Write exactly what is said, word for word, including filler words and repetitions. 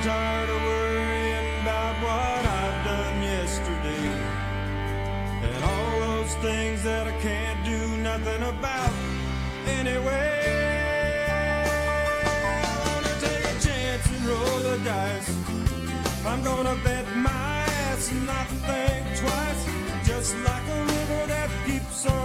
tired of worrying about what I've done yesterday, and all those things that I can't do nothing about anyway. I'm gonna take a chance and roll the dice. I'm gonna bet my ass and not think twice, just like a river that keeps on